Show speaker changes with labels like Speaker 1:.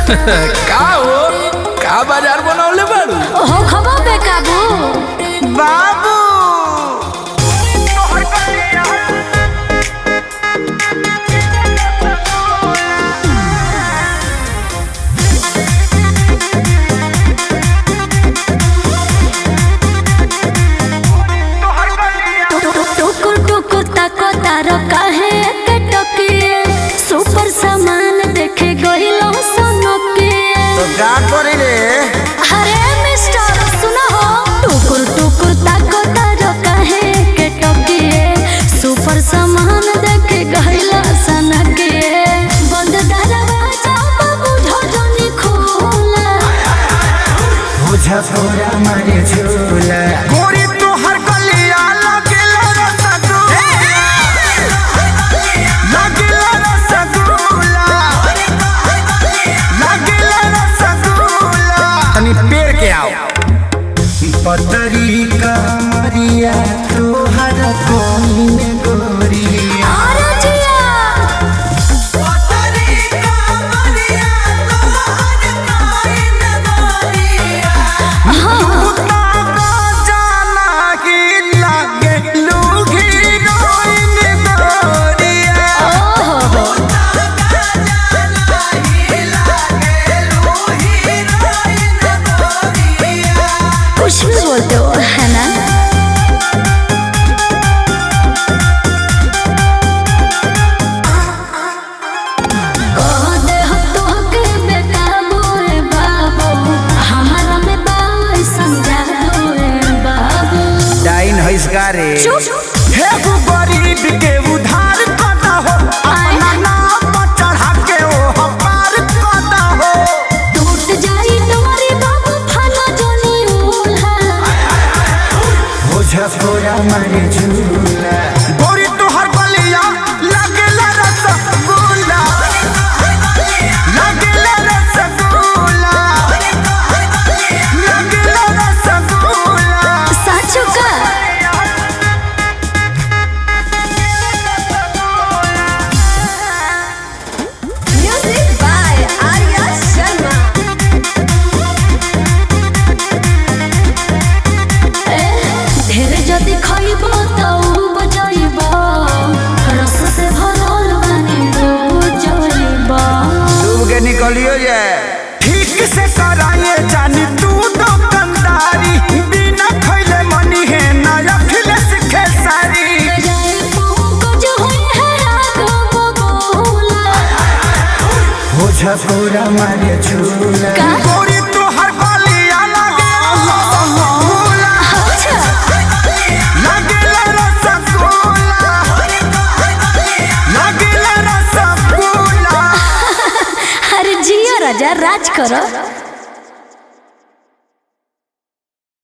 Speaker 1: का हो का बाजार बनवले बारू
Speaker 2: हो खबो बेकाबू
Speaker 1: बाबू
Speaker 2: टुकुर टुकुर ताको तारो काहे के टकिए सुपर सामान देखे गइलो सोनकिए
Speaker 1: तो का करी रे
Speaker 2: अरे मिस्टर सुनो हो टुकुर टुकुर ताको तारो काहे के टकिए सुपर सामान देखे गइलो सोनकिए बंद दरवाजा बाबू ढोढनी खोला
Speaker 1: बुझा थोड़ा मारे झूला गोरी तो हर गलिया लगेला रसगुल्ला तनी पेड़ के आओ पतरी का मरिया तोहर कोनी में गोरिया
Speaker 2: अरे जिया
Speaker 1: पतरी का मरिया तोहर कोनी में गोरिया जाना की लागे लूगी रोइन गोरिया
Speaker 2: कुछ भी बोलते हो है ना कह दे हो तो के बेकाबू रे बाबू हमारा में बाई समझा दो रे बाबू
Speaker 1: डाइन हइसका रे
Speaker 2: चुप
Speaker 1: हे गो गरीब के उधार करता हो अपना नाम पर चढ़ा के ओ पार करता हो
Speaker 2: टूट जाई तुम्हारी बाबू फाना जोनी उल्हा
Speaker 1: बुझा थोड़ा मारे झूला गोरी तोहर गलिया लगेला रसगुल्ला लगेला रसगुल्ला लगेला रसगुल्ला
Speaker 2: साचू का म्यूजिक बाय आर्या शर्मा ढेर जदि खइबो तो बजाइबो रस से भरल बानी बजाइबो
Speaker 1: डूब के निकलियो ये ठीक से कराए जानी तू दुकानदारी बिना खइले मनी है ना अखिले सीखे सारी
Speaker 2: जाए पंकज होई है आगो बोला
Speaker 1: बुझा पूरा मारे झूला
Speaker 2: का?
Speaker 1: गोरी तो हर गलिया लगे रसगुल्ला
Speaker 2: अच्छा
Speaker 1: लगेला रसगुल्ला लगेला रसगुल्ला
Speaker 2: अरे जिया राजा राज करो